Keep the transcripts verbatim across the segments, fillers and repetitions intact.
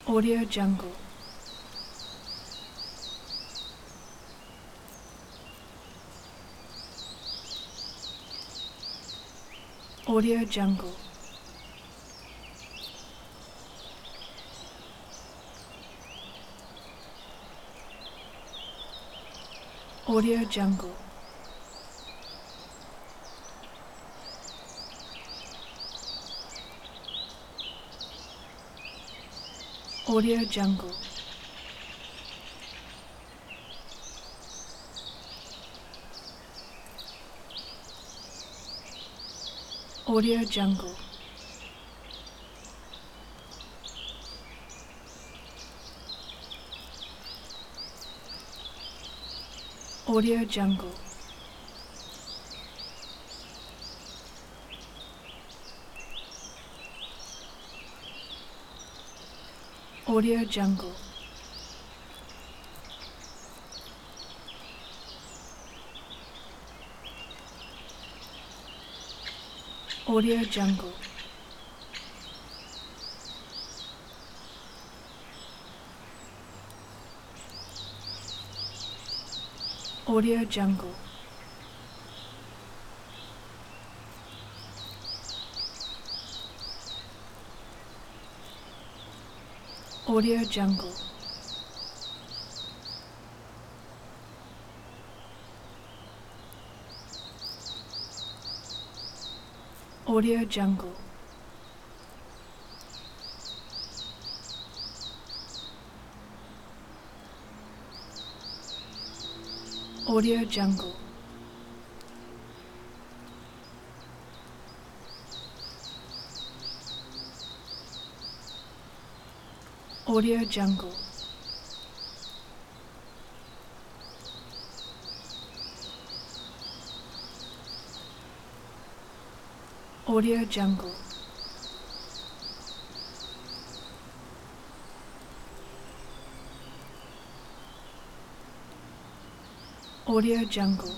Audio Jungle. Audio Jungle. Audio Jungle. Audio Jungle. Audio Jungle. Audio Jungle. Audio Jungle. Audio Jungle. Audio Jungle. Audio Jungle. Audio Jungle. Audio Jungle. Audio Jungle. Audio Jungle. Audio Jungle.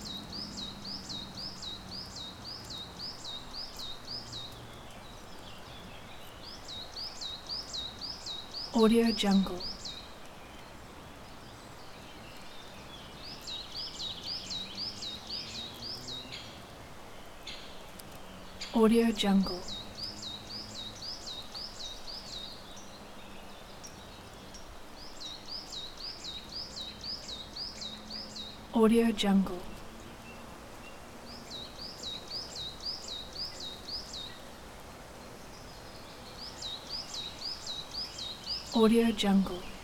Audio Jungle. Audio Jungle. Audio Jungle. Audio Jungle.